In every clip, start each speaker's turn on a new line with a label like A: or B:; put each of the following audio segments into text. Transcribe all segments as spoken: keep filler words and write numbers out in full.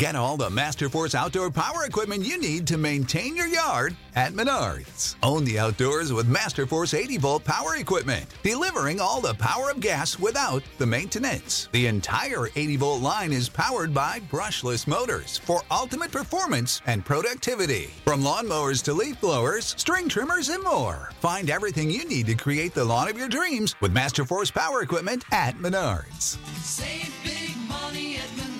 A: Get all the Masterforce outdoor power equipment you need to maintain your yard at Menards. Own the outdoors with Masterforce eighty volt power equipment, delivering all the power of gas without the maintenance. The entire eighty volt line is powered by brushless motors for ultimate performance and productivity. From lawnmowers to leaf blowers, string trimmers, and more. Find everything you need to create the lawn of your dreams with Masterforce power equipment at Menards.
B: Save big money at Menards.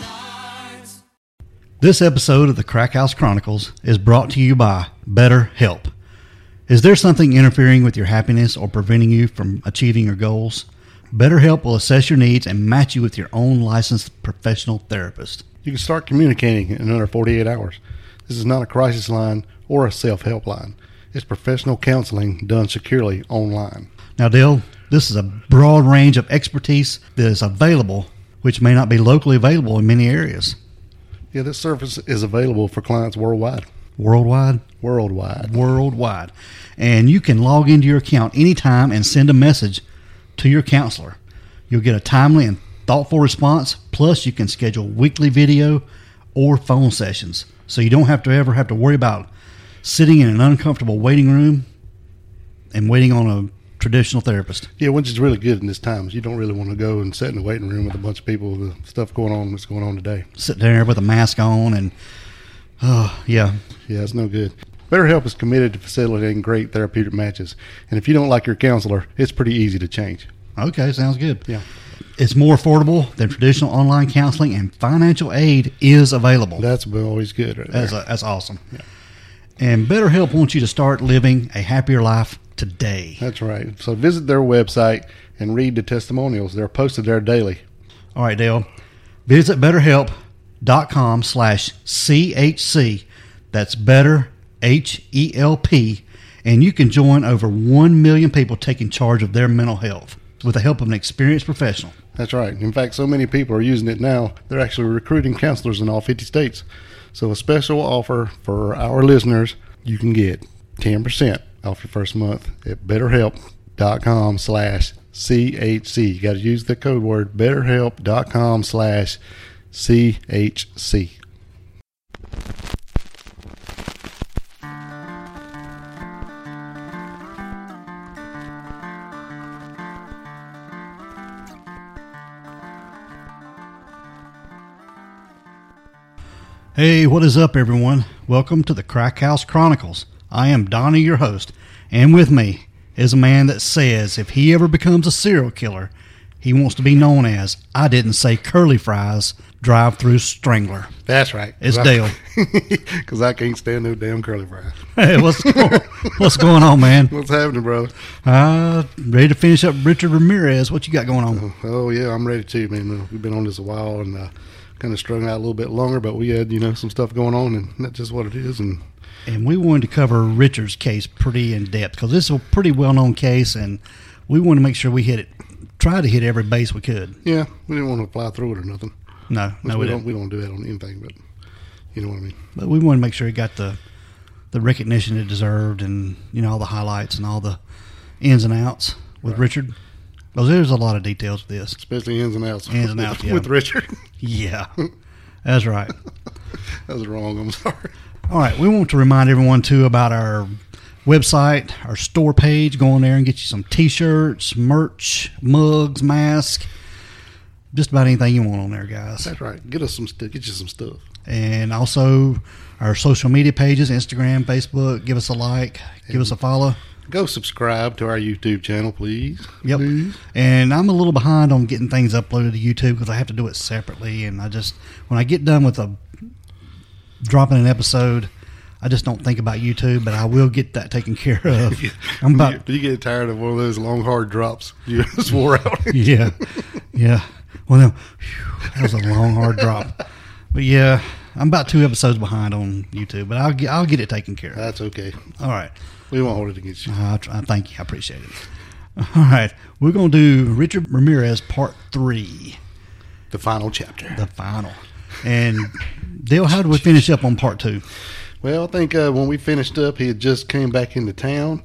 C: This episode of the Crack House Chronicles is brought to you by BetterHelp. Is there something interfering with your happiness or preventing you from achieving your goals? BetterHelp will assess your needs and match you with your own licensed professional therapist.
D: You can start communicating in under forty-eight hours. This is not a crisis line or a self-help line. It's professional counseling done securely online.
C: Now, Dale, this is a broad range of expertise that is available, which may not be locally available in many areas.
D: Yeah, this service is available for clients worldwide.
C: Worldwide?
D: Worldwide.
C: Worldwide. And you can log into your account anytime and send a message to your counselor. You'll get a timely and thoughtful response, plus you can schedule weekly video or phone sessions, so you don't have to ever have to worry about sitting in an uncomfortable waiting room and waiting on a traditional therapist.
D: Yeah, which is really good in this time. You don't really want to go and sit in the waiting room with a bunch of people with the stuff going on that's going on today.
C: Sit there with a mask on and, oh, yeah.
D: Yeah, it's no good. BetterHelp is committed to facilitating great therapeutic matches. And if you don't like your counselor, it's pretty easy to change.
C: Okay, sounds good.
D: Yeah.
C: It's more affordable than traditional online counseling, and financial aid is available.
D: That's always good right
C: That's,
D: there.
C: a, that's awesome. Yeah. And BetterHelp wants you to start living a happier life today.
D: That's right. So visit their website and read the testimonials. They're posted there daily.
C: All right, Dale. Visit BetterHelp.com slash CHC. That's better, H E L P. And you can join over one million people taking charge of their mental health with the help of an experienced professional.
D: That's right. In fact, so many people are using it now, they're actually recruiting counselors in all fifty states. So a special offer for our listeners, you can get ten percent off your first month at betterhelp.com slash CHC. You got to use the code word betterhelp.com slash CHC.
C: Hey, what is up, everyone? Welcome to the Crack House Chronicles. I am Donnie, your host, and with me is a man that says if he ever becomes a serial killer, he wants to be known as, I didn't say curly fries, drive-through strangler.
D: That's right.
C: It's Dale.
D: Because I can't stand no damn curly fries.
C: Hey, what's going, what's going on, man?
D: What's happening, brother?
C: Uh, ready to finish up Richard Ramirez. What you got going on?
D: Oh, oh yeah, I'm ready too, man. We've been on this a while and uh, kind of strung out a little bit longer, but we had, you know, some stuff going on, and that's just what it is. And
C: And we wanted to cover Richard's case pretty in depth because this is a pretty well-known case, and we wanted to make sure we hit it, try to hit every base we could.
D: Yeah, we didn't want to fly through it or nothing.
C: No,
D: Which
C: no,
D: we,
C: we
D: don't.
C: didn't.
D: We don't do that on anything, but you know what I mean.
C: But we wanted to make sure he got the the recognition it deserved, and you know all the highlights and all the ins and outs with
D: Right.
C: Richard. Because there's a lot of details to this.
D: Especially ins and outs.
C: Ins and outs,
D: with,
C: yeah.
D: with Richard.
C: Yeah, that's right.
D: That was wrong. I'm sorry.
C: All right, we want to remind everyone, too, about our website, our store page. Go on there and get you some T-shirts, merch, mugs, masks, just about anything you want on there, guys.
D: That's right. Get us some stuff. Get you some stuff.
C: And also our social media pages, Instagram, Facebook. Give us a like. Give us a follow.
D: Go subscribe to our YouTube channel, please.
C: Yep.
D: Please.
C: And I'm a little behind on getting things uploaded to YouTube because I have to do it separately. And I just, when I get done with a dropping an episode, I just don't think about YouTube, but I will get that taken care of. I'm about,
D: You get tired of one of those long, hard drops you just wore out.
C: yeah, yeah. Well, no, whew, that was a long, hard drop. But yeah, I'm about two episodes behind on YouTube, but I'll get, I'll get it taken care of.
D: That's okay.
C: All right.
D: We won't hold it against you.
C: Uh, I thank you. I appreciate it. All right. We're going to do Richard Ramirez part three.
D: The final chapter.
C: The final. And Dale, how did we finish up on part two?
D: Well, I think uh, when we finished up, he had just came back into town.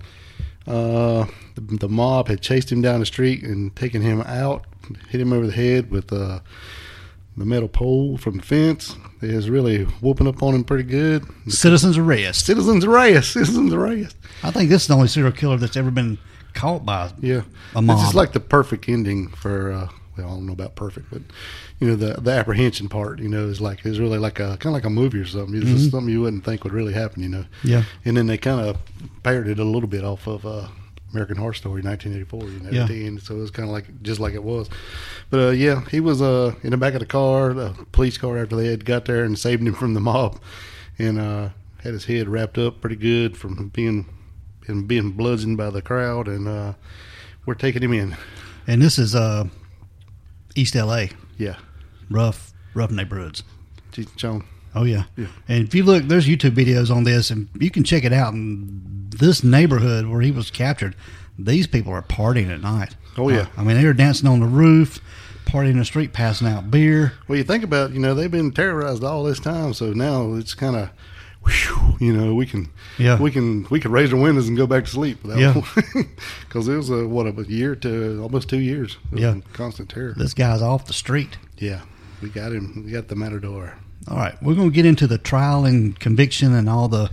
D: Uh, the, the mob had chased him down the street and taken him out, hit him over the head with uh, the metal pole from the fence is really whooping up on him pretty good.
C: Citizens arrest.
D: Citizens arrest. Citizens arrest.
C: I think this is the only serial killer that's ever been caught by
D: Yeah.
C: a mob.
D: It's just like the perfect ending for, uh, well, I don't know about perfect, but, you know, the the apprehension part, you know, is like, is really like a, kind of like a movie or something. It's just something you wouldn't think would really happen, you know.
C: Yeah.
D: And then they kind of parodied it a little bit off of uh, American Horror Story nineteen eighty-four, you know,
C: Yeah.
D: at the end. So it was kind of like, just like it was. But, uh, yeah, he was uh, in the back of the car, the police car, after they had got there and saved him from the mob. And uh, had his head wrapped up pretty good from being, and being bludgeoned by the crowd. And uh, we're taking him in.
C: And this is uh, East L A.
D: Yeah.
C: Rough, rough neighborhoods.
D: Cheech and Chong.
C: Oh, yeah.
D: Yeah.
C: And if you look, there's YouTube videos on this, and you can check it out. And this neighborhood where he was captured, these people are partying at night.
D: Oh, yeah.
C: Uh, I mean, they were dancing on the roof, partying in the street, passing out beer.
D: Well, you think about, you know, they've been terrorized all this time, so now it's kind of, you know, we can,
C: Yeah.
D: we can, we can raise our windows and go back to sleep.
C: Yeah.
D: Because it was a what a year to almost two years. Of
C: Yeah.
D: constant terror.
C: This guy's off the street.
D: Yeah, we got him. We got the matador.
C: All right, we're going to get into the trial and conviction and all the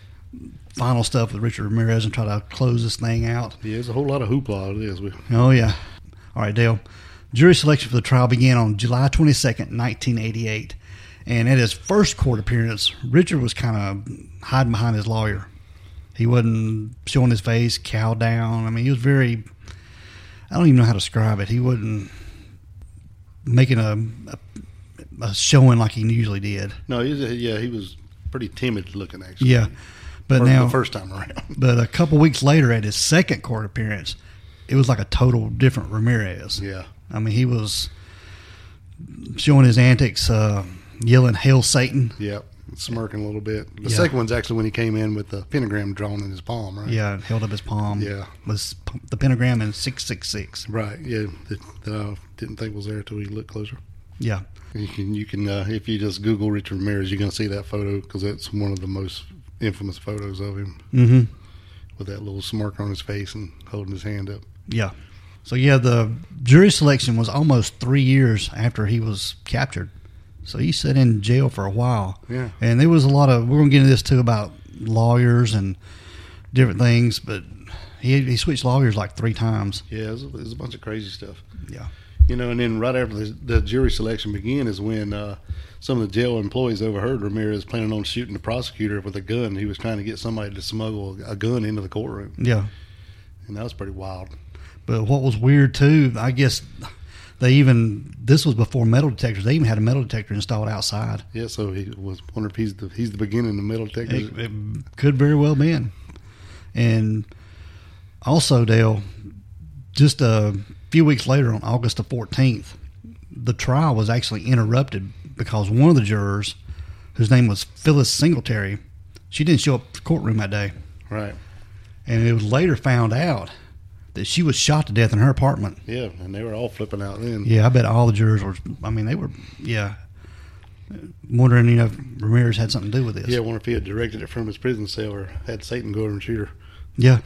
C: final stuff with Richard Ramirez and try to close this thing out.
D: Yeah, there's a whole lot of hoopla. It is. We,
C: Oh, yeah. All right, Dale. Jury selection for the trial began on July twenty-second, nineteen eighty-eight. And at his first court appearance, Richard was kind of hiding behind his lawyer. He wasn't showing his face, cow down. I mean, he was very, I don't even know how to describe it. He wasn't making a, a, a showing like he usually did.
D: no, he was, yeah, he was pretty timid looking actually.
C: Yeah. But
D: For
C: now,
D: the first time around.
C: but a couple weeks later at his second court appearance, it was like a total different Ramirez.
D: Yeah.
C: I mean, he was showing his antics, uh, yelling, "Hail Satan!"
D: Yeah, smirking a little bit. The
C: Yeah.
D: second one's actually when he came in with the pentagram drawn in his palm, right?
C: Yeah, and held up his palm.
D: Yeah.
C: Was p- the pentagram in six six six.
D: Right. Yeah. That, that I didn't think was there until we looked closer.
C: Yeah.
D: You can, you can, uh, if you just Google Richard Ramirez, you're going to see that photo because it's one of the most infamous photos of him
C: Mm-hmm.
D: with that little smirk on his face and holding his hand up.
C: Yeah. So yeah, the jury selection was almost three years after he was captured. So he sat in jail for a while.
D: Yeah.
C: And there was a lot of, we're going to get into this too about lawyers and different things, but he he switched lawyers like three times.
D: Yeah, it was, it was a bunch of crazy stuff.
C: Yeah.
D: You know, and then right after the, the jury selection began is when uh, some of the jail employees overheard Ramirez planning on shooting the prosecutor with a gun. He was trying to get somebody to smuggle a gun into the courtroom.
C: Yeah.
D: And that was pretty wild.
C: But what was weird too, I guess they even, this was before metal detectors. They even had a metal detector installed outside.
D: Yeah, so he was wondering if he's the he's the beginning of metal detectors.
C: It, it could very well been. And also, Dale, just a few weeks later on August the fourteenth, the trial was actually interrupted because one of the jurors, whose name was Phyllis Singletary, she didn't show up to the courtroom that day.
D: Right.
C: And it was later found out that she was shot to death in her apartment.
D: Yeah, and they were all flipping out then.
C: Yeah, I bet all the jurors were, I mean, they were, yeah, wondering, you know, if Ramirez had something to do with this.
D: Yeah, I wonder if he had directed it from his prison cell or had Satan go over and shoot her.
C: Yeah.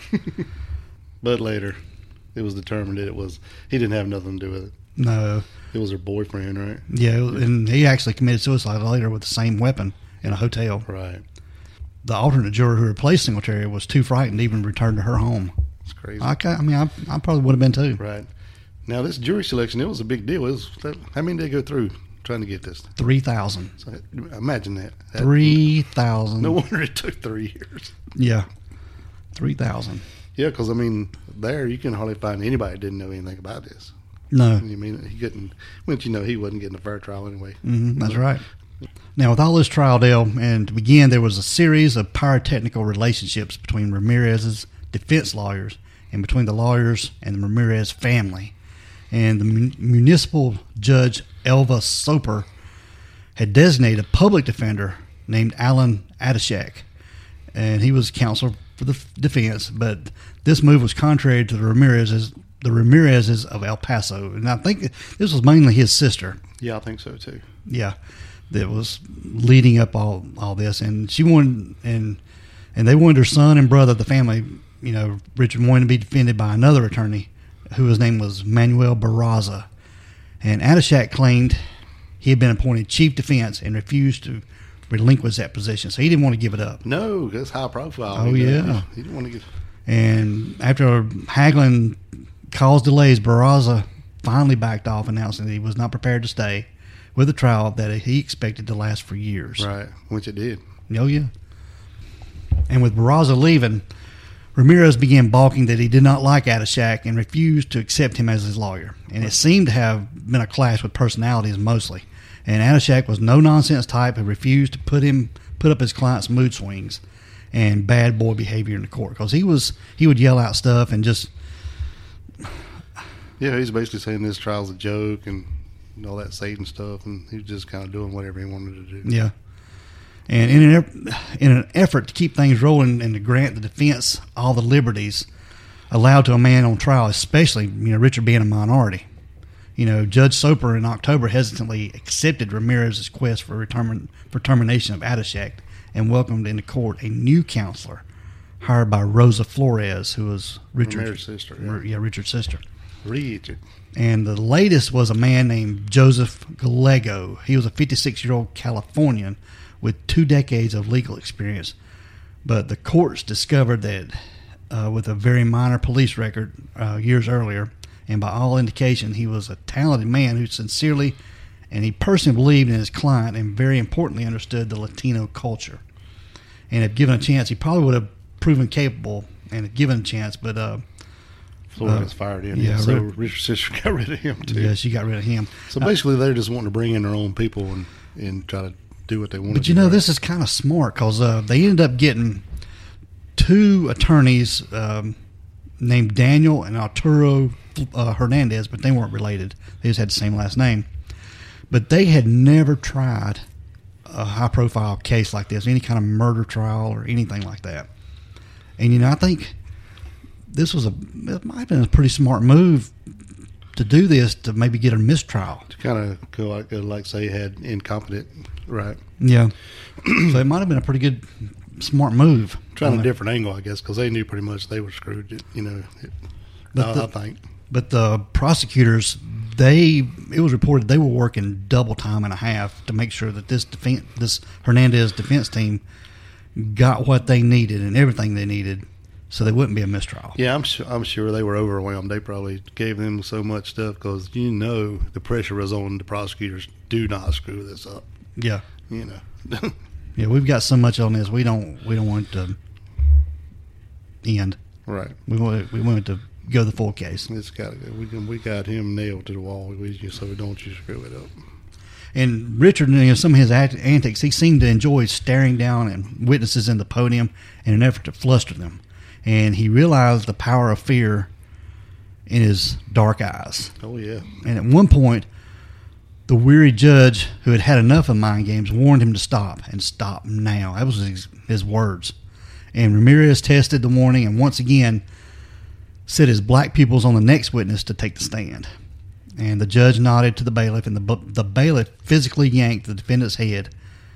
D: But later, it was determined that it was he didn't have nothing to do with it.
C: No.
D: It was her boyfriend, right?
C: Yeah, and he actually committed suicide later with the same weapon in a hotel.
D: Right.
C: The alternate juror who replaced Singletary was too frightened to even return to her home.
D: It's crazy.
C: I, ca- I mean, I, I probably would have been too.
D: Right. Now, this jury selection, it was a big deal. It was, how many did they go through trying to get this?
C: three thousand.
D: So, imagine that. that
C: three thousand.
D: No wonder it took three years.
C: Yeah. three thousand.
D: Yeah, because, I mean, there you can hardly find anybody that didn't know anything about this.
C: No.
D: I mean, he couldn't, well, you know, he wasn't getting a fair trial anyway.
C: Mm-hmm, that's right. Now, with all this trial, Dale, and to begin, there was a series of pyrotechnical relationships between Ramirez's defense lawyers and between the lawyers and the Ramirez family. And the mun- municipal judge, Elva Soper, had designated a public defender named Alan Adishak, and he was counsel for the f- defense, but this move was contrary to the Ramirez's, the Ramirez's of El Paso. And I think this was mainly his sister.
D: Yeah, I think so, too.
C: Yeah, that was leading up all all this, and she wanted, and and they wanted her son and brother, the family, you know, Richard wanted to be defended by another attorney, who his name was Manuel Barraza, and Adishak claimed he had been appointed chief defense and refused to relinquish that position. So he didn't want to give it up.
D: No, that's high profile.
C: Oh,
D: He-
C: yeah.
D: He didn't want to get.
C: And after haggling caused delays, Barraza finally backed off, announcing that he was not prepared to stay with a trial that he expected to last for years.
D: Right, which it did.
C: Oh, yeah. And with Barraza leaving, Ramirez began balking that he did not like Adishak and refused to accept him as his lawyer. And it seemed to have been a clash with personalities mostly. And Adishak was no-nonsense type who refused to put him put up his client's mood swings and bad boy behavior in the court. Because he was he would yell out stuff and just...
D: Yeah, he's basically saying this trial's a joke and all that Satan stuff, and he was just kind of doing whatever he wanted to do.
C: Yeah. And in an, eff- in an effort to keep things rolling and to grant the defense all the liberties allowed to a man on trial, especially, you know, Richard being a minority. You know, Judge Soper in October hesitantly accepted Ramirez's request for, retirement, for termination of Adishak and welcomed into court a new counselor hired by Rosa Flores, who was Richard's
D: Ramirez's sister, yeah.
C: yeah, Richard's sister.
D: Richard.
C: And the latest was a man named Joseph Gallego. He was a fifty-six-year-old Californian with two decades of legal experience. But the courts discovered that uh, with a very minor police record uh, years earlier, and by all indication, he was a talented man who sincerely and he personally believed in his client and very importantly understood the Latino culture. And if given a chance, he probably would have proven capable and if given a chance, but... Uh,
D: Flores
C: uh,
D: fired him,
C: yeah,
D: so
C: Rick-
D: Richard's sister got rid of him, too.
C: yeah, she got rid of him.
D: So basically, they're just wanting to bring in their own people and, and try to do what they want
C: But
D: to
C: you
D: do.
C: know,
D: right.
C: this is kind of smart because uh, they ended up getting two attorneys um, named Daniel and Arturo uh, Hernandez, but they weren't related. They just had the same last name. But they had never tried a high-profile case like this, any kind of murder trial or anything like that. And, you know, I think this was a, it might have been a pretty smart move to do this to maybe get a mistrial.
D: To kind of go like, go like say, had incompetent, right?
C: Yeah. So it might have been a pretty good, smart move.
D: Trying
C: on
D: a
C: the-
D: different angle, I guess, because they knew pretty much they were screwed, you know. It,
C: But
D: I,
C: the-
D: I think.
C: But the prosecutors, they it was reported they were working double time and a half to make sure that this defense, this Hernandez defense team got what they needed and everything they needed, so they wouldn't be a mistrial.
D: Yeah, I'm sure, I'm sure they were overwhelmed. They probably gave them so much stuff because, you know, the pressure was on the prosecutors. Do not screw this up,
C: Yeah,
D: you know.
C: yeah. We've got so much on this. We don't we don't want it to end.
D: Right.
C: We want it, we want it to go the full case.
D: It's got to go. We, can, we got him nailed to the wall, we, so don't you screw it up.
C: And Richard, you know, some of his act- antics, he seemed to enjoy staring down at witnesses in the podium in an effort to fluster them. And he realized the power of fear in his dark eyes.
D: Oh, yeah.
C: And at one point, the weary judge, who had had enough of mind games, warned him to stop, and stop now. That was his, his words. And Ramirez tested the warning and once again set his black pupils on the next witness to take the stand. And the judge nodded to the bailiff, and the, bu- the bailiff physically yanked the defendant's head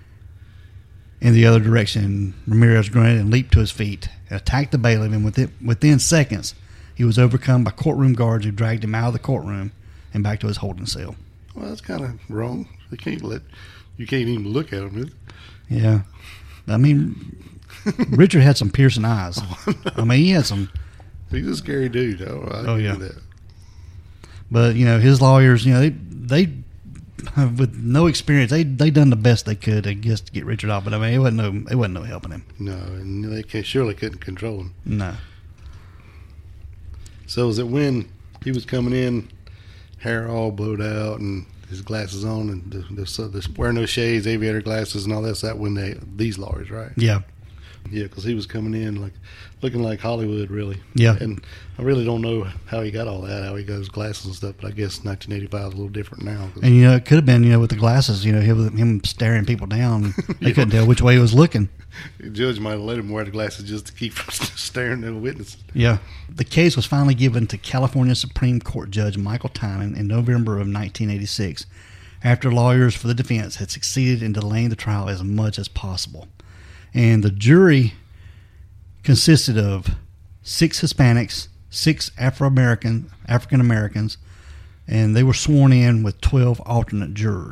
C: in the other direction. Ramirez grunted and leaped to his feet and attacked the bailiff, and within, within seconds, he was overcome by courtroom guards who dragged him out of the courtroom and back to his holding cell.
D: Well, that's kind of wrong. You can't let, you can't even look at him.
C: Yeah. I mean, Richard had some piercing eyes. I mean, he had some,
D: He's a scary dude. Oh, I
C: Oh,
D: can
C: yeah.
D: do that.
C: but, you know, his lawyers, you know, they, they with no experience, they they done the best they could, I guess, to get Richard off. But, I mean, it wasn't no, it wasn't no helping him.
D: No, and they can, surely couldn't control him.
C: No.
D: So was it when he was coming in, hair all blowed out and his glasses on and the, the, so the wearing no shades, aviator glasses and all that? That's that when they, these lawyers, right?
C: Yeah.
D: Yeah, because he was coming in like looking like Hollywood, really.
C: Yeah.
D: And I really don't know how he got all that, how he got his glasses and stuff. But I guess nineteen eighty-five is a little different now. 'cause-
C: And, you know, it could have been, you know, with the glasses, you know, him, him staring people down. They
D: Yeah.
C: couldn't tell which way he was looking.
D: the judge might have let him wear the glasses just to keep from staring at the witnesses.
C: Yeah. The case was finally given to California Supreme Court Judge Michael Tynan in November of nineteen eighty-six, after lawyers for the defense had succeeded in delaying the trial as much as possible. And the jury consisted of six Hispanics, six Afro-American, African-Americans, and they were sworn in with twelve alternate jurors.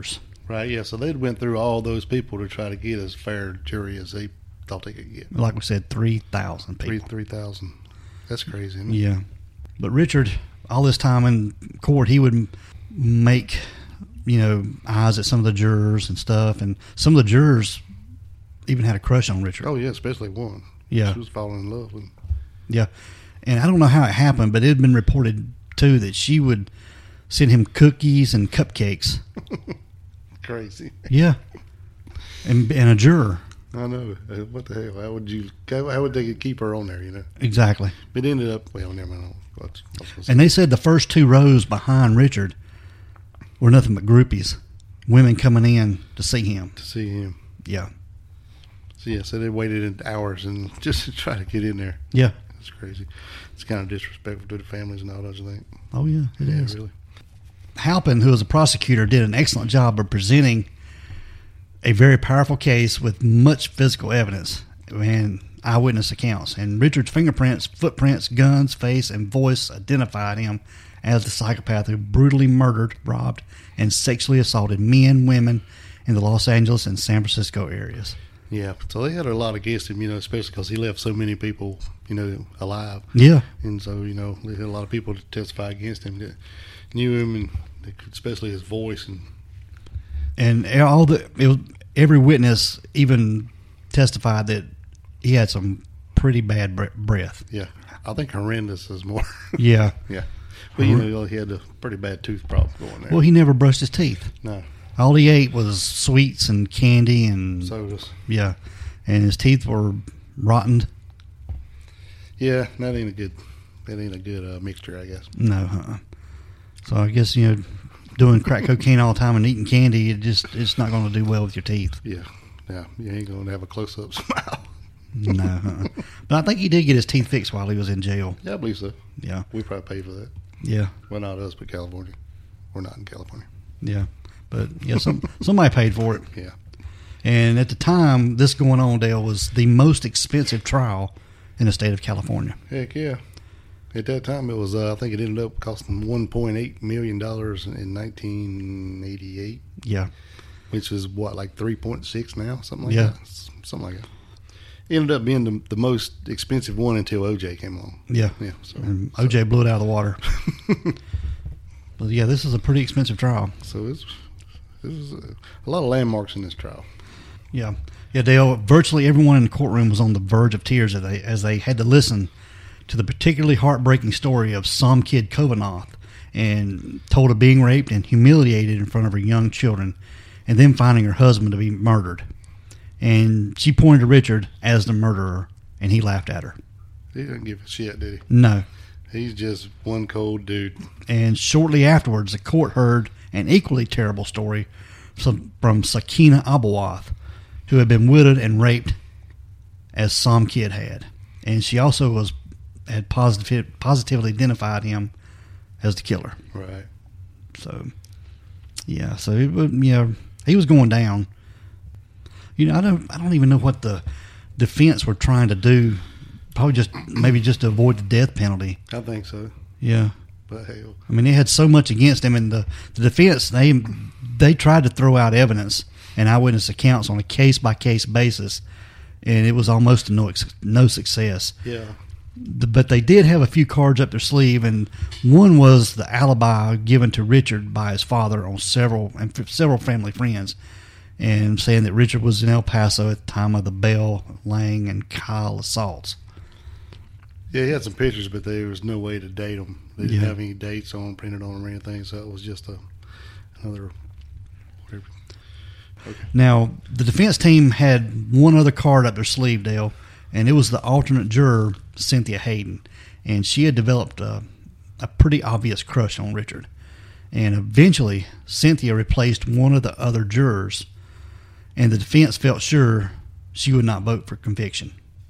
D: Right, yeah. So they'd went through all those people to try to get as fair a jury as they thought they could get.
C: Like we said, three thousand
D: Three
C: people.
D: three thousand. That's crazy. Isn't it?
C: Yeah. But Richard, all this time in court, he would make, you know, eyes at some of the jurors and stuff. And some of the jurors even had a crush on Richard.
D: Oh yeah, especially one.
C: Yeah.
D: She was falling in love with him.
C: Yeah. And I don't know how it happened, but it had been reported, too, that she would send him cookies and cupcakes.
D: Crazy.
C: Yeah. And, and a juror.
D: I know. Uh, What the hell? How would you? How would they keep her on there? You know.
C: Exactly.
D: It ended up. Well, never mind. What I was gonna say.
C: And they said the first two rows behind Richard were nothing but groupies. Women coming in to see him.
D: To see him.
C: Yeah.
D: So yeah, so they waited in hours and just to try to get in there.
C: Yeah.
D: It's crazy. It's kind of disrespectful to the families and all, don't you think?
C: Oh, yeah, it
D: yeah,
C: is.
D: really.
C: Halpin, who was a prosecutor, did an excellent job of presenting a very powerful case with much physical evidence and eyewitness accounts. And Richard's fingerprints, footprints, guns, face, and voice identified him as the psychopath who brutally murdered, robbed, and sexually assaulted men, women in the Los Angeles and San Francisco areas.
D: Yeah, so they had a lot against him, you know, especially because he left so many people, you know, alive.
C: Yeah.
D: And so, you know, they had a lot of people to testify against him that knew him, and they could, especially his voice. And
C: And all the it was, every witness even testified that he had some pretty bad bre- breath.
D: yeah, I think horrendous is more.
C: Yeah.
D: yeah. But, you know, he had a pretty bad tooth problem going there.
C: Well, he never brushed his teeth.
D: no,
C: All he ate was sweets and candy and
D: sodas.
C: yeah, and his teeth were rotten.
D: Yeah, that ain't a good, that ain't a good uh, mixture, I guess.
C: No, uh-uh. So I guess you know, doing crack cocaine all the time and eating candy, it just it's not going to do well with your teeth.
D: Yeah, yeah, you ain't going to have a close-up smile.
C: No, uh-uh. But I think he did get his teeth fixed while he was in jail.
D: Yeah, I believe so.
C: Yeah,
D: We probably paid for that.
C: yeah,
D: Well, not us, but California. We're not in California.
C: yeah. But yeah, some somebody paid for it.
D: Yeah.
C: And at the time this going on, Dale, was the most expensive trial in the state of California.
D: Heck yeah. At that time, it was, uh, I think it ended up costing one point eight million dollars in nineteen eighty-eight,
C: Yeah,
D: which is what, like three point six now? Something like
C: Yeah.
D: that. S- Something like that. It ended up being the, the most expensive one until O J came along.
C: yeah.
D: Yeah. So,
C: And O J blew it out of the water. But yeah, this is a pretty expensive trial.
D: so it's, there's a, a lot of landmarks in this trial.
C: Yeah, yeah. Dale, virtually everyone in the courtroom was on the verge of tears as they as they had to listen to the particularly heartbreaking story of some kid Kovanoth, and told of being raped and humiliated in front of her young children, and then finding her husband to be murdered. And she pointed to Richard as the murderer, and he laughed at her.
D: He didn't give a shit, did he?
C: No.
D: He's just one cold dude.
C: And shortly afterwards, the court heard an equally terrible story from, from Sakina Abawath, who had been widowed and raped as some kid had. And she also was had positive, positively identified him as the killer.
D: Right.
C: So, yeah, so it would, you know, he was going down. You know, I don't, I don't even know what the defense were trying to do. Probably just maybe just to avoid the death penalty.
D: I think so.
C: Yeah.
D: But hell.
C: I mean, they had so much against him, and the, the defense they they tried to throw out evidence and eyewitness accounts on a case by case basis, and it was almost no no success.
D: Yeah.
C: The, but they did have a few cards up their sleeve, and one was the alibi given to Richard by his father on several and f- several family friends, and saying that Richard was in El Paso at the time of the Bell, Lang, and Kyle assaults.
D: Yeah, he had some pictures, but there was no way to date them. They didn't
C: Yeah.
D: have any dates on printed on them or anything, so it was just a another whatever. Okay.
C: Now, the defense team had one other card up their sleeve, Dale, and it was the alternate juror, Cynthia Hayden. And she had developed a, a pretty obvious crush on Richard. And eventually, Cynthia replaced one of the other jurors, and the defense felt sure she would not vote for conviction.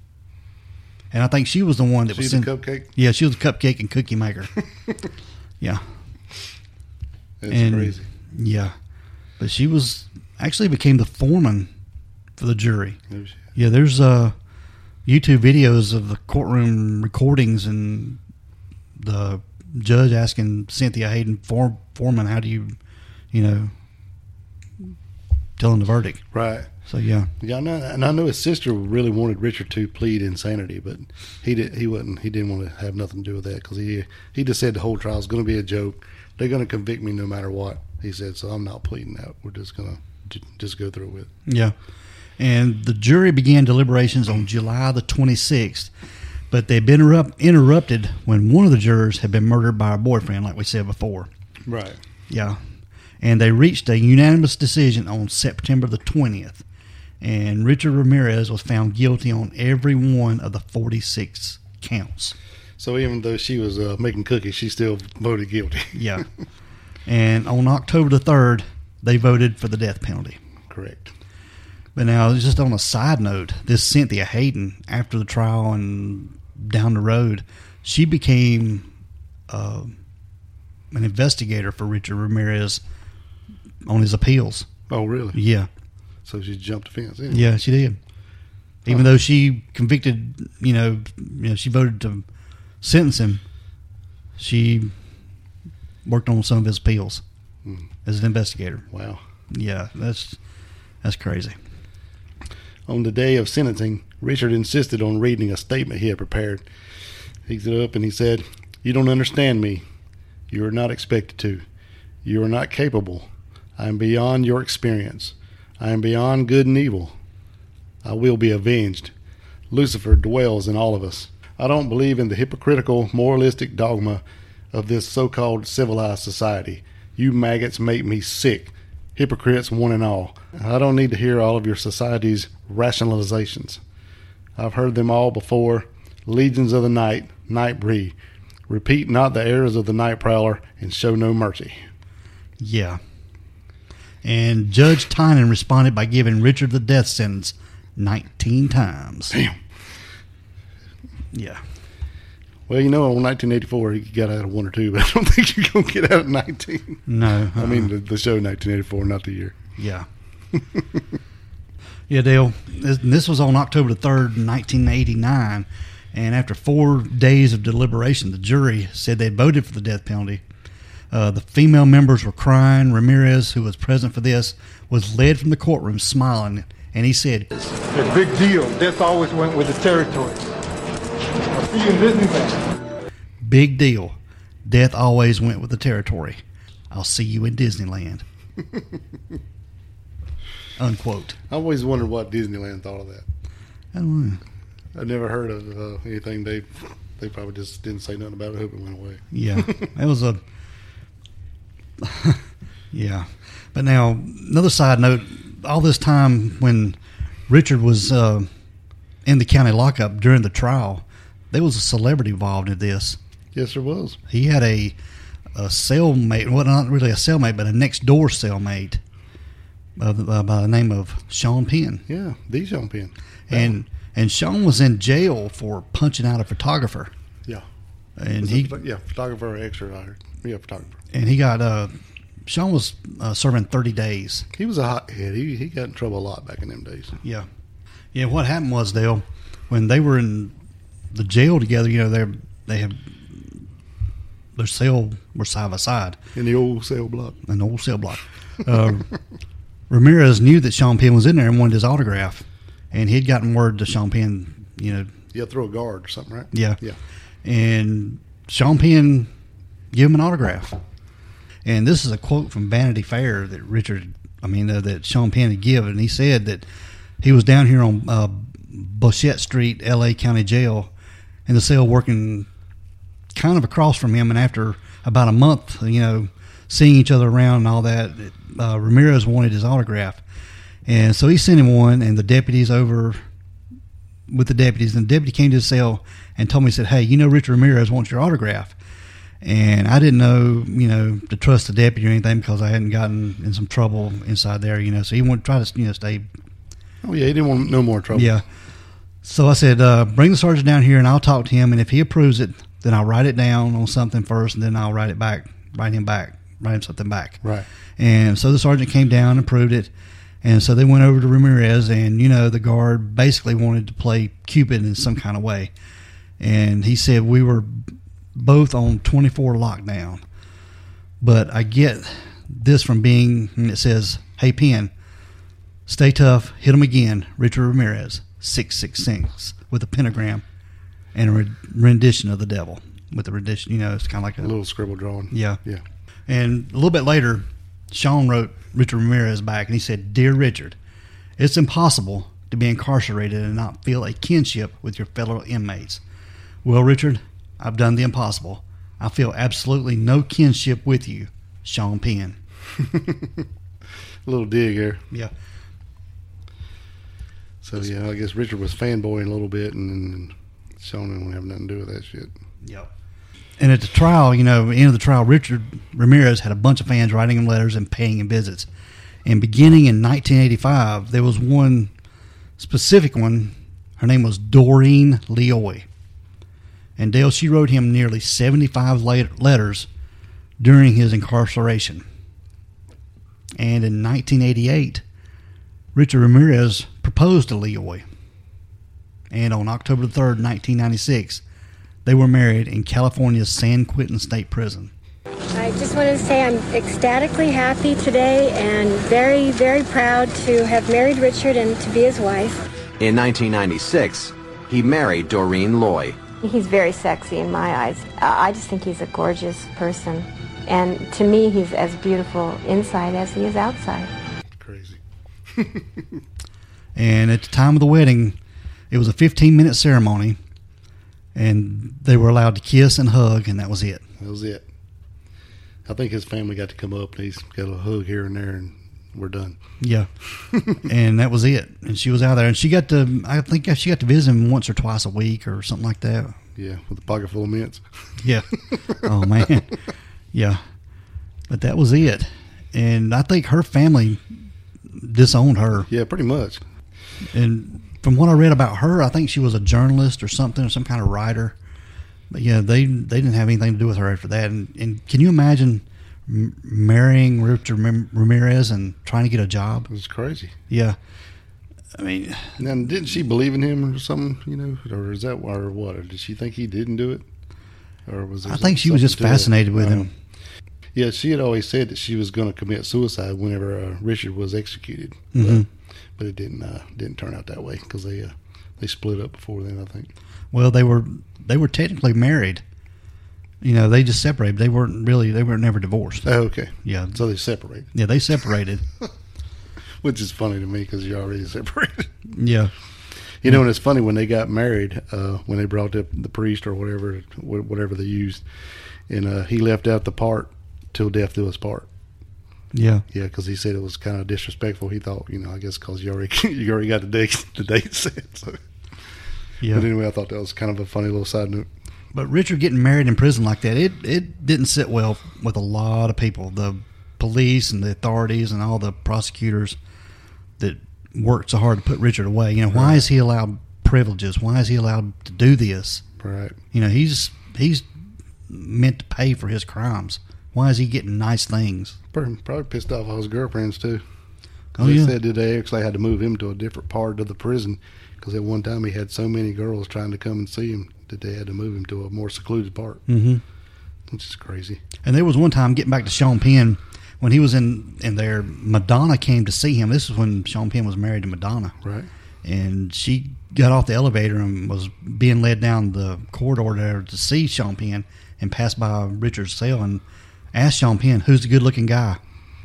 C: And I think she was the one that was
D: See the
C: sent-
D: cupcake?
C: Yeah, she was the cupcake and cookie maker. Yeah.
D: That's
C: And-
D: crazy.
C: Yeah. But she was actually became the foreman for the jury.
D: No shit.
C: Yeah, there's uh, YouTube videos of the courtroom recordings and the judge asking Cynthia Hayden, for, foreman, how do you, you know, telling the verdict.
D: Right.
C: So yeah,
D: Yeah, I know, and I know his sister really wanted Richard to plead insanity, but he did. He wasn't. He didn't want to have nothing to do with that because he he just said the whole trial is going to be a joke. They're going to convict me no matter what. He said, so I'm not pleading that. We're just going to just go through with it.
C: yeah. And the jury began deliberations on July the twenty-sixth, but they'd been interrupt, interrupted when one of the jurors had been murdered by her boyfriend, like we said before.
D: Right.
C: Yeah. And they reached a unanimous decision on September the twentieth. And Richard Ramirez was found guilty on every one of the forty-six counts.
D: So even though she was uh, making cookies, she still voted guilty.
C: Yeah. And on October the third, they voted for the death penalty.
D: Correct.
C: But now, just on a side note, this Cynthia Hayden, after the trial and down the road, she became uh, an investigator for Richard Ramirez on his appeals.
D: Oh, really?
C: Yeah.
D: So she jumped the fence. Anyway.
C: Yeah, she did. Even though she convicted, you know, you know, she voted to sentence him, she worked on some of his appeals
D: Hmm.
C: as an investigator.
D: Wow.
C: Yeah, that's that's crazy.
D: On the day of sentencing, Richard insisted on reading a statement he had prepared. He stood up and he said, "You don't understand me. You are not expected to. You are not capable. I am beyond your experience. I am beyond good and evil. I will be avenged. Lucifer dwells in all of us. I don't believe in the hypocritical, moralistic dogma of this so-called civilized society. You maggots make me sick. Hypocrites one and all. I don't need to hear all of your society's rationalizations. I've heard them all before. Legions of the night, night breed. Repeat not the errors of the night prowler and show no mercy."
C: Yeah. And Judge Tynan responded by giving Richard the death sentence nineteen times.
D: Damn.
C: Yeah.
D: Well, you know, in nineteen eighty-four, he got out of one or two, but I don't think you're going to get out of nineteen.
C: No.
D: I
C: uh-uh.
D: mean, the, the show nineteen eighty-four, not the year.
C: Yeah. Yeah, Dale. This, this was on October the third, nineteen eighty-nine. And after four days of deliberation, the jury said they voted for the death penalty. Uh, the female members were crying. Ramirez, who was present for this, was led from the courtroom smiling. And he said,
E: It's a big deal. Death always went with the territory. I'll see you in Disneyland.
C: "Big deal. Death always went with the territory. I'll see you in Disneyland." Unquote.
D: I always wondered what Disneyland thought of that.
C: I don't know.
D: I've never heard of uh, anything. They they probably just didn't say nothing about it. I hope it went away.
C: Yeah, that was a yeah. But now another side note: all this time when Richard was uh, in the county lockup during the trial, there was a celebrity involved in this.
D: Yes, there was.
C: He had a a cellmate, well, not really a cellmate, but a next door cellmate uh, uh, by the name of Sean Penn.
D: Yeah, the Sean Penn.
C: And and Sean was in jail for punching out a photographer.
D: Yeah.
C: And
D: Was
C: he
D: it photo- yeah, photographer or extra. I heard. Yeah, photographer.
C: and he got uh Sean was uh, serving thirty days.
D: He was a hothead. He he got in trouble a lot back in them days.
C: Yeah, yeah. What happened was, Dale, when they were in the jail together, you know, they they have their cell were side by side,
D: In the old cell block.
C: an old cell block. Uh, Ramirez knew that Sean Penn was in there and wanted his autograph, and he'd gotten word to Sean Penn, you know,
D: You had to throw a guard or something, right?
C: yeah,
D: Yeah.
C: and Sean Penn gave him an autograph. And this is a quote from Vanity Fair that Richard, I mean, uh, that Sean Penn had given. And he said that he was down here on uh, Bochette Street, L A County Jail, in the cell working kind of across from him. And after about a month, you know, seeing each other around and all that, uh, Ramirez wanted his autograph. And so he sent him one, and the deputies over with the deputies. And the deputy came to the cell and told me, he said, "Hey, you know, Richard Ramirez wants your autograph." And I didn't know, you know, to trust the deputy or anything because I hadn't gotten in some trouble inside there, you know. So he wanted to try to, you know, stay.
D: Oh, yeah, he didn't want no more trouble.
C: Yeah. So I said, uh, bring the sergeant down here and I'll talk to him. And if he approves it, then I'll write it down on something first and then I'll write it back, write him back, write him something back.
D: Right.
C: And so the sergeant came down and approved it. And so they went over to Ramirez, and, you know, the guard basically wanted to play Cupid in some kind of way. And he said we were both on twenty-four lockdown. But I get this from being, and it says, "Hey, Penn, Stay tough. Hit him again. Richard Ramirez, six six six, with a pentagram and a re- rendition of the devil. With the rendition, you know, it's kind of like a,
D: A little scribble drawing.
C: yeah.
D: Yeah.
C: And a little bit later, Sean wrote Richard Ramirez back, and he said, "Dear Richard, it's impossible to be incarcerated and not feel a kinship with your fellow inmates. Well, Richard, I've done the impossible. I feel absolutely no kinship with you, Sean Penn."
D: A little dig there.
C: Yeah.
D: So, yeah, I guess Richard was fanboying a little bit, and, and Sean didn't have nothing to do with that shit.
C: Yep. And at the trial, you know, end of the trial, Richard Ramirez had a bunch of fans writing him letters and paying him visits. And beginning in nineteen eighty-five, there was one specific one. Her name was Doreen Leoy. And Dale, she wrote him nearly seventy-five letters during his incarceration. And in nineteen eighty-eight, Richard Ramirez proposed to Leoy. And on October third, nineteen ninety-six, they were married in California's San Quentin State Prison.
F: I just wanted to say I'm ecstatically happy today and very, very proud to have married Richard and to be his wife.
G: In nineteen ninety-six, he married Doreen Loy.
F: He's very sexy in my eyes. I just think he's a gorgeous person. And to me, he's as beautiful inside as he is outside.
D: Crazy.
C: And at the time of the wedding, it was a fifteen-minute ceremony, and they were allowed to kiss and hug, and that was it.
D: That was it. I think his family got to come up, and he's got a hug here and there, and we're done.
C: Yeah. And that was it. And she was out there, and she got to, I think she got to visit him once or twice a week or something like that.
D: Yeah, with a pocket full of mints.
C: Yeah. Oh, man. Yeah. But that was it. And I think her family disowned her.
D: Yeah, pretty much.
C: And from what I read about her, I think she was a journalist or something, or some kind of writer. But yeah, they they didn't have anything to do with her after that. And, and can you imagine m- marrying Richard Ramirez and trying to get a job?
D: It was crazy.
C: Yeah. I mean,
D: Now, didn't she believe in him or something, you know? Or is that or what? Or did she think he didn't do it? Or was there
C: I think she was
D: something
C: just
D: to it?
C: fascinated with
D: Uh,
C: him.
D: Yeah, she had always said that she was going to commit suicide whenever uh, Richard was executed.
C: Mhm.
D: But, but it didn't uh, didn't turn out that way because they uh, they split up before then, I think.
C: Well, they were they were technically married. You know, they just separated. They weren't really, they were never divorced.
D: Oh, okay.
C: Yeah.
D: So they separated,
C: Yeah, they separated.
D: which is funny to me because you're already separated.
C: Yeah.
D: You know, and it's funny when they got married, uh, when they brought up the priest or whatever, wh- whatever they used, and uh, he left out the part "till death do us part."
C: Yeah.
D: Yeah, because he said it was kind of disrespectful. He thought, you know, I guess because you already you already got the date the date set. So.
C: Yeah.
D: But anyway, I thought that was kind of a funny little side note.
C: But Richard getting married in prison like that, it, it didn't sit well with a lot of people. The police and the authorities and all the prosecutors that worked so hard to put Richard away. You know, why
D: Right.
C: is he allowed privileges? Why is he allowed to do this?
D: Right.
C: You know, he's he's meant to pay for his crimes. Why is he getting nice things?
D: Probably probably pissed off all his girlfriends, too. 'Cause
C: Oh,
D: they
C: yeah.
D: said that they actually had to move him to a different part of the prison because at one time he had so many girls trying to come and see him that they had to move him to a more secluded part,
C: Mm-hmm.
D: which is crazy.
C: And there was one time, getting back to Sean Penn, when he was in, in there, Madonna came to see him. This is when Sean Penn was married to Madonna.
D: Right.
C: And she got off the elevator and was being led down the corridor there to see Sean Penn and passed by Richard's cell and asked Sean Penn, who's the good-looking guy?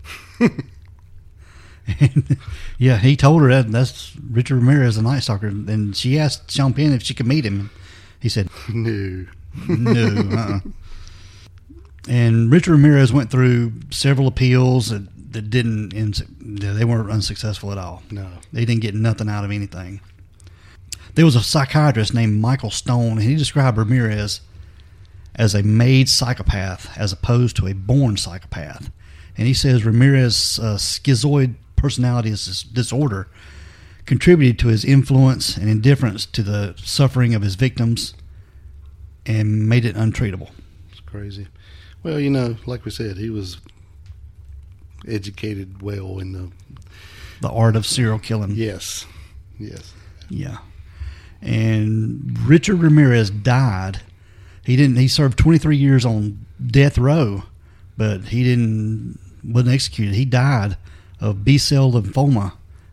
C: And, yeah, he told her that that's Richard Ramirez, the Night Stalker. And she asked Sean Penn if she could meet him. He said,
D: No.
C: no. Uh-uh. And Richard Ramirez went through several appeals that, that didn't, ins- they weren't unsuccessful at all.
D: No.
C: They didn't get nothing out of anything. There was a psychiatrist named Michael Stone, and he described Ramirez as a made psychopath as opposed to a born psychopath. And he says Ramirez's uh, schizoid personality dis- disorder contributed to his influence and indifference to the suffering of his victims and made it untreatable.
D: It's crazy. Well, you know, like we said, he was educated well in the...
C: The art of serial killing.
D: Yes. Yes.
C: Yeah. And Richard Ramirez died. He didn't. He served twenty-three years on death row, but he didn't wasn't executed. He died of B-cell lymphoma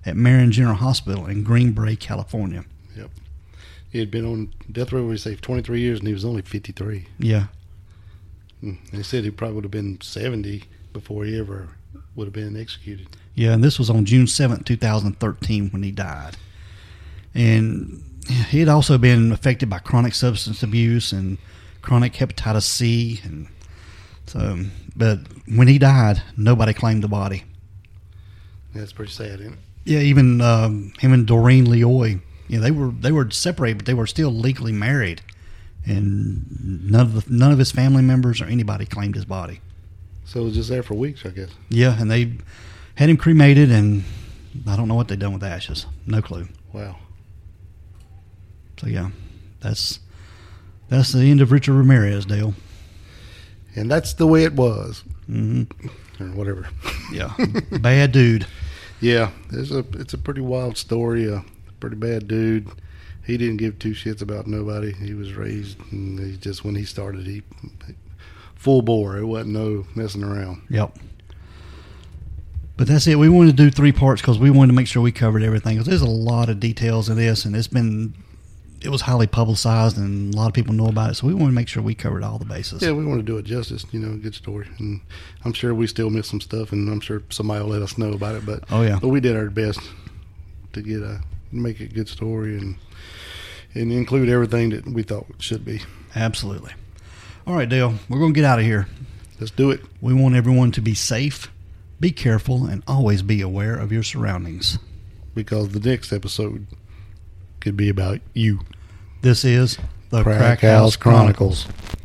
C: at Marion General Hospital in Green Bay, California.
D: Yep. He had been on death row, we say, for twenty-three years, and he was only fifty-three.
C: Yeah.
D: And they said he probably would have been seventy before he ever would have been executed.
C: Yeah, and this was on June seventh, two thousand thirteen when he died. And he had also been affected by chronic substance abuse and chronic hepatitis C. And so, but when he died, nobody claimed the body.
D: That's pretty sad, isn't it?
C: Yeah, even um, him and Doreen Leoy, you know, they were they were separated, but they were still legally married, and none of the, none of his family members or anybody claimed his body.
D: So it was just there for weeks, I guess.
C: Yeah, and they had him cremated, and I don't know what they've done with the ashes. No clue.
D: Wow.
C: So yeah, that's that's the end of Richard Ramirez, Dale.
D: And that's the way it was.
C: Mm-hmm.
D: Or whatever.
C: Yeah, bad dude.
D: Yeah, it's a it's a pretty wild story. A pretty bad dude. He didn't give two shits about nobody. He was raised, and he just when he started, he full bore. It wasn't no messing around.
C: Yep. But that's it. We wanted to do three parts because we wanted to make sure we covered everything. Because there's a lot of details in this, and it's been it was highly publicized, and a lot of people know about it. So we wanted to make sure we covered all the bases.
D: Yeah, we want to do it justice. You know, a good story, and I'm sure we still miss some stuff, and I'm sure somebody will let us know about it. But
C: oh yeah,
D: but we did our best to get a make it a good story and and include everything that we thought it should be.
C: Absolutely. All right, Dale, we're going to get out of here.
D: Let's do it.
C: We want everyone to be safe, be careful, and always be aware of your surroundings.
D: Because the next episode could be about you.
C: This is the
D: Crack
C: Crack
D: House
C: House Chronicles.
D: Chronicles.